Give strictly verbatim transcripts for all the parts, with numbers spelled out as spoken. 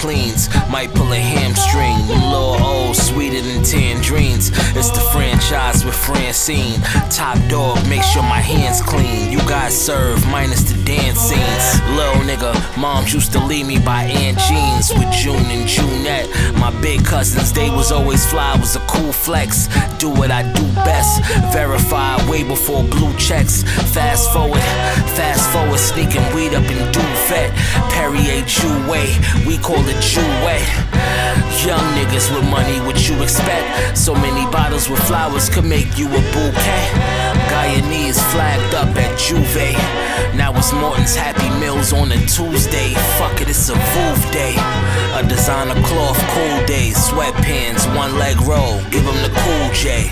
cleans. Might pull a hamstring. Them little O's sweeter than tangerines. It's the franchise with Francine. Top dog, make sure my hands clean. You guys serve minus the dance scenes. Little nigga, moms used to leave me by Aunt Jeans with June and Junette. My big cousins, they was always fly, was a cool flex. Do what I do best. Verified way before blue checks. Fast forward, fast forward, sneaking weed up in Duvet. Perrier Jew way, we call it Jew way. Young niggas with money, what you expect? So many bottles with flowers could make you a bouquet. Guyanese flagged up at Juve. Now it's Morton's Happy Meals on a Tuesday. Fuck it, it's a Vouv day. A designer cloth, cool days. Sweatpants, one leg roll. Give them the cool J.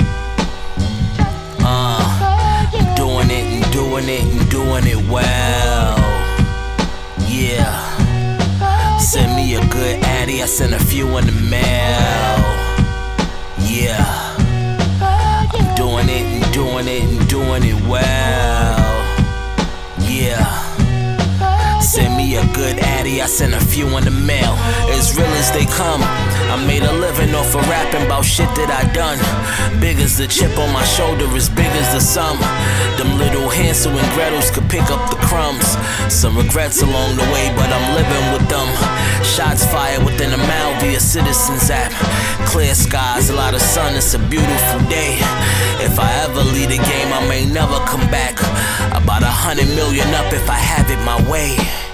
Uh, doing it and doing it and doing it well. Yeah. Send me a good addy, I sent a few in the mail. Yeah. I'm doing it and doing it and doing it well. Yeah. Send me a good addy, I sent a few in the mail. As real as they come. I made a living off of rapping about shit that I done. Big as the chip on my shoulder, as big as the sum. Them little Hansel and Gretels could pick up the crumbs. Some regrets along the way, but I'm living with them. Shots fired within a mile via Citizens app. Clear skies, a lot of sun, it's a beautiful day. If I ever leave the game, I may never come back. About a hundred million up if I have it my way.